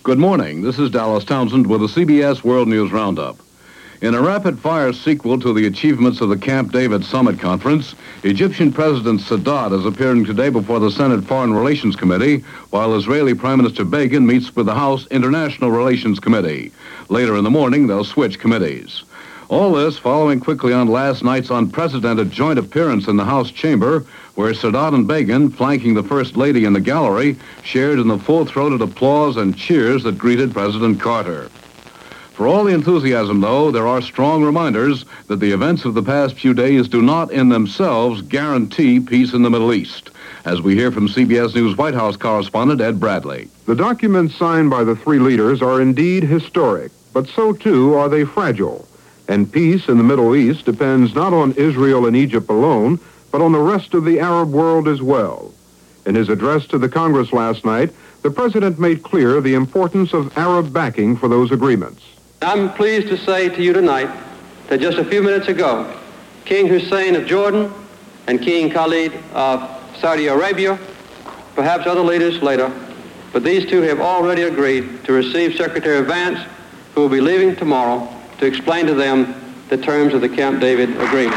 Good morning. This is Dallas Townsend with the CBS World News Roundup. In a rapid-fire sequel to the achievements of the Camp David Summit Conference, Egyptian President Sadat is appearing today before the Senate Foreign Relations Committee, while Israeli Prime Minister Begin meets with the House International Relations Committee. Later in the morning, they'll switch committees. All this following quickly on last night's unprecedented joint appearance in the House chamber, where Sadat and Begin, flanking the First Lady in the gallery, shared in the full-throated applause and cheers that greeted President Carter. For all the enthusiasm, though, there are strong reminders that the events of the past few days do not in themselves guarantee peace in the Middle East, as we hear from CBS News White House correspondent Ed Bradley. The documents signed by the three leaders are indeed historic, but so too are they fragile. And peace in the Middle East depends not on Israel and Egypt alone, but on the rest of the Arab world as well. In his address to the Congress last night, the president made clear the importance of Arab backing for those agreements. I'm pleased to say to you tonight that just a few minutes ago, King Hussein of Jordan and King Khalid of Saudi Arabia, perhaps other leaders later, but these two have already agreed to receive Secretary Vance, who will be leaving tomorrow, to explain to them the terms of the Camp David agreement.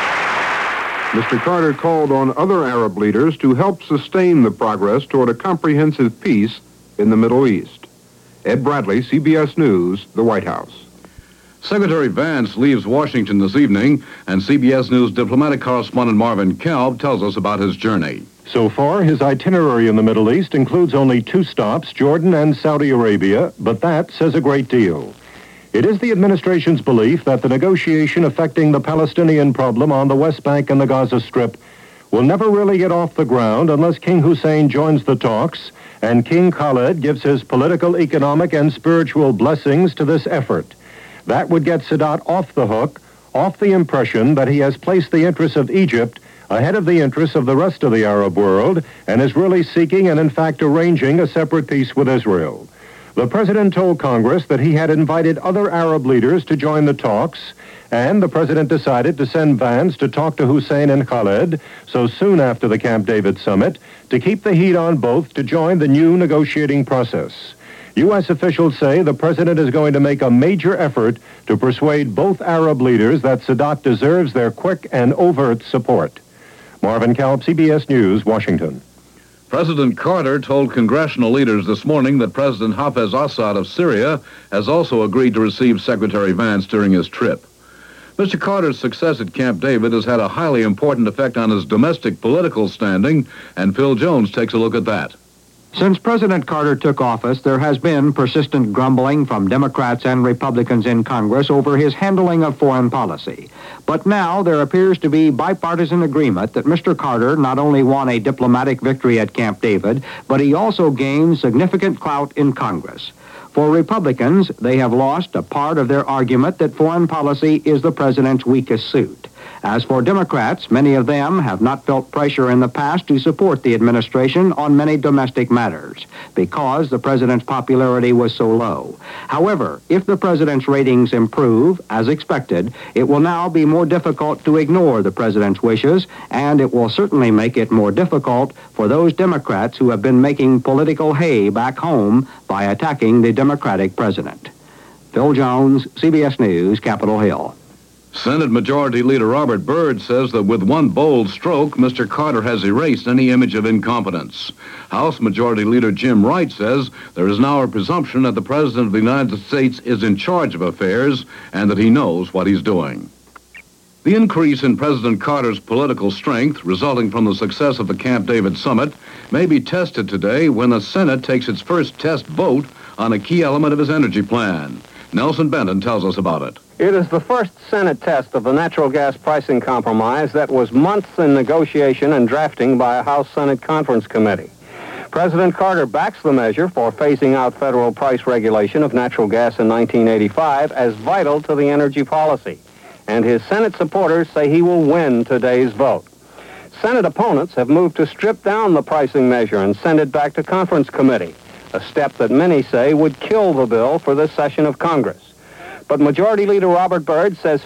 Mr. Carter called on other Arab leaders to help sustain the progress toward a comprehensive peace in the Middle East. Ed Bradley, CBS News, the White House. Secretary Vance leaves Washington this evening, and CBS News diplomatic correspondent Marvin Kalb tells us about his journey. So far, his itinerary in the Middle East includes only 2 stops, Jordan and Saudi Arabia, but that says a great deal. It is the administration's belief that the negotiation affecting the Palestinian problem on the West Bank and the Gaza Strip will never really get off the ground unless King Hussein joins the talks and King Khalid gives his political, economic, and spiritual blessings to this effort. That would get Sadat off the hook, off the impression that he has placed the interests of Egypt ahead of the interests of the rest of the Arab world and is really seeking and in fact arranging a separate peace with Israel. The president told Congress that he had invited other Arab leaders to join the talks, and the president decided to send Vance to talk to Hussein and Khalid so soon after the Camp David summit to keep the heat on both to join the new negotiating process. U.S. officials say the president is going to make a major effort to persuade both Arab leaders that Sadat deserves their quick and overt support. Marvin Kalb, CBS News, Washington. President Carter told congressional leaders this morning that President Hafez Assad of Syria has also agreed to receive Secretary Vance during his trip. Mr. Carter's success at Camp David has had a highly important effect on his domestic political standing, and Phil Jones takes a look at that. Since President Carter took office, there has been persistent grumbling from Democrats and Republicans in Congress over his handling of foreign policy. But now there appears to be bipartisan agreement that Mr. Carter not only won a diplomatic victory at Camp David, but he also gained significant clout in Congress. For Republicans, they have lost a part of their argument that foreign policy is the president's weakest suit. As for Democrats, many of them have not felt pressure in the past to support the administration on many domestic matters because the president's popularity was so low. However, if the president's ratings improve, as expected, it will now be more difficult to ignore the president's wishes, and it will certainly make it more difficult for those Democrats who have been making political hay back home by attacking the Democratic president. Phil Jones, CBS News, Capitol Hill. Senate Majority Leader Robert Byrd says that with one bold stroke, Mr. Carter has erased any image of incompetence. House Majority Leader Jim Wright says there is now a presumption that the President of the United States is in charge of affairs and that he knows what he's doing. The increase in President Carter's political strength, resulting from the success of the Camp David summit, may be tested today when the Senate takes its first test vote on a key element of his energy plan. Nelson Benton tells us about it. It is the first Senate test of the natural gas pricing compromise that was months in negotiation and drafting by a House-Senate Conference Committee. President Carter backs the measure for phasing out federal price regulation of natural gas in 1985 as vital to the energy policy, and his Senate supporters say he will win today's vote. Senate opponents have moved to strip down the pricing measure and send it back to conference committee, a step that many say would kill the bill for this session of Congress. But Majority Leader Robert Byrd says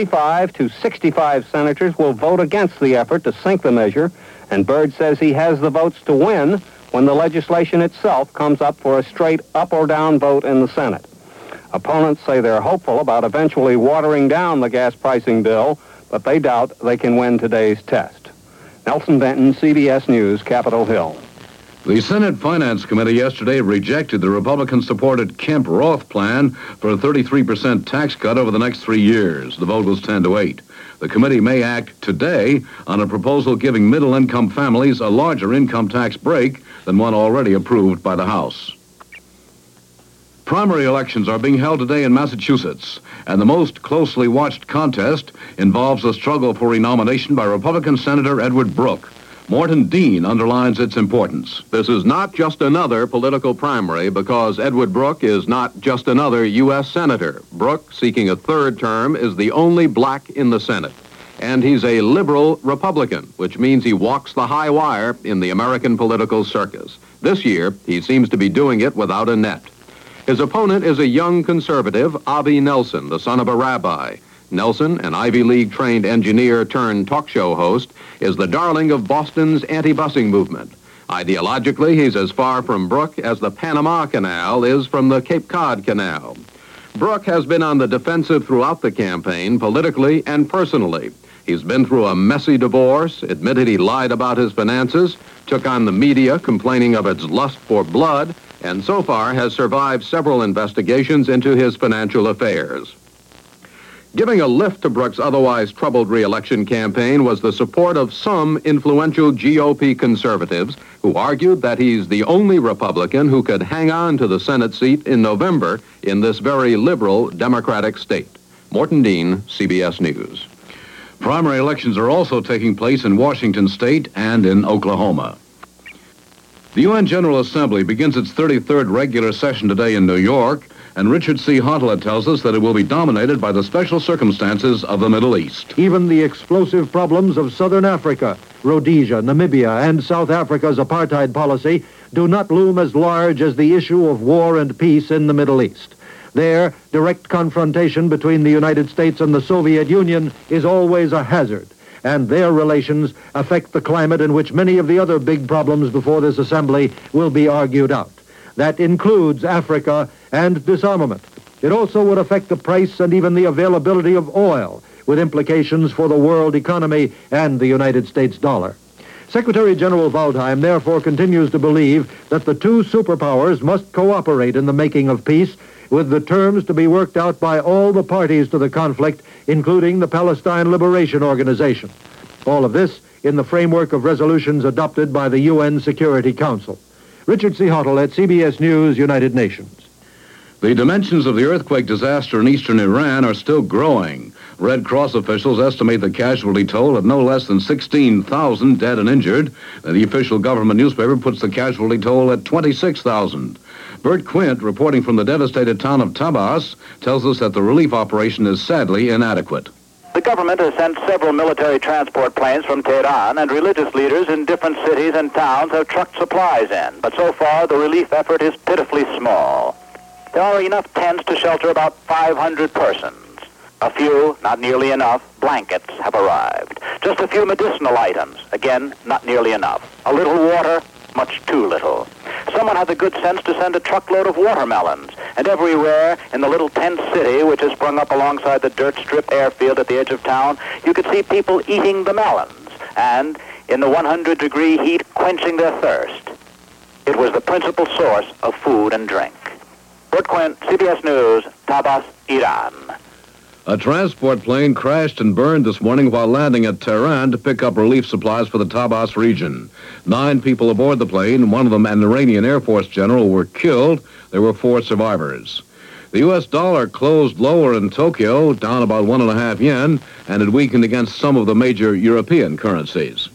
55 to 65 senators will vote against the effort to sink the measure, and Byrd says he has the votes to win when the legislation itself comes up for a straight up or down vote in the Senate. Opponents say they're hopeful about eventually watering down the gas pricing bill, but they doubt they can win today's test. Nelson Benton, CBS News, Capitol Hill. The Senate Finance Committee yesterday rejected the Republican-supported Kemp-Roth plan for a 33% tax cut over the next 3 years. The vote was 10-8. The committee may act today on a proposal giving middle-income families a larger income tax break than one already approved by the House. Primary elections are being held today in Massachusetts, and the most closely watched contest involves a struggle for renomination by Republican Senator Edward Brooke. Morton Dean underlines its importance. This is not just another political primary because Edward Brooke is not just another U.S. Senator. Brooke, seeking a third term, is the only black in the Senate. And he's a liberal Republican, which means he walks the high wire in the American political circus. This year, he seems to be doing it without a net. His opponent is a young conservative, Avi Nelson, the son of a rabbi. Nelson, an Ivy League-trained engineer turned talk show host, is the darling of Boston's anti-busing movement. Ideologically, he's as far from Brooke as the Panama Canal is from the Cape Cod Canal. Brooke has been on the defensive throughout the campaign, politically and personally. He's been through a messy divorce, admitted he lied about his finances, took on the media complaining of its lust for blood, and so far has survived several investigations into his financial affairs. Giving a lift to Brooke's otherwise troubled re-election campaign was the support of some influential GOP conservatives who argued that he's the only Republican who could hang on to the Senate seat in November in this very liberal Democratic state. Morton Dean, CBS News. Primary elections are also taking place in Washington State and in Oklahoma. The UN General Assembly begins its 33rd regular session today in New York, and Richard C. Hontala tells us that it will be dominated by the special circumstances of the Middle East. Even the explosive problems of southern Africa, Rhodesia, Namibia, and South Africa's apartheid policy do not loom as large as the issue of war and peace in the Middle East. There, direct confrontation between the United States and the Soviet Union is always a hazard, and their relations affect the climate in which many of the other big problems before this assembly will be argued out. That includes Africa and disarmament. It also would affect the price and even the availability of oil, with implications for the world economy and the United States dollar. Secretary General Waldheim therefore continues to believe that the two superpowers must cooperate in the making of peace, with the terms to be worked out by all the parties to the conflict, including the Palestine Liberation Organization. All of this in the framework of resolutions adopted by the UN Security Council. Richard C. Hontala at CBS News, United Nations. The dimensions of the earthquake disaster in eastern Iran are still growing. Red Cross officials estimate the casualty toll at no less than 16,000 dead and injured. The official government newspaper puts the casualty toll at 26,000. Bert Quint, reporting from the devastated town of Tabas, tells us that the relief operation is sadly inadequate. The government has sent several military transport planes from Tehran, and religious leaders in different cities and towns have trucked supplies in. But so far, the relief effort is pitifully small. There are enough tents to shelter about 500 persons. A few, not nearly enough, blankets have arrived. Just a few medicinal items, again, not nearly enough. A little water, much too little. Someone had the good sense to send a truckload of watermelons, and everywhere in the little tent city, which has sprung up alongside the dirt strip airfield at the edge of town, you could see people eating the melons, and in the 100-degree heat, quenching their thirst. It was the principal source of food and drink. Bert Quint, CBS News, Tabas, Iran. A transport plane crashed and burned this morning while landing at Tehran to pick up relief supplies for the Tabas region. 9 people aboard the plane, one of them an Iranian Air Force general, were killed. There were 4 survivors. The U.S. dollar closed lower in Tokyo, down about 1.5 yen, and it weakened against some of the major European currencies.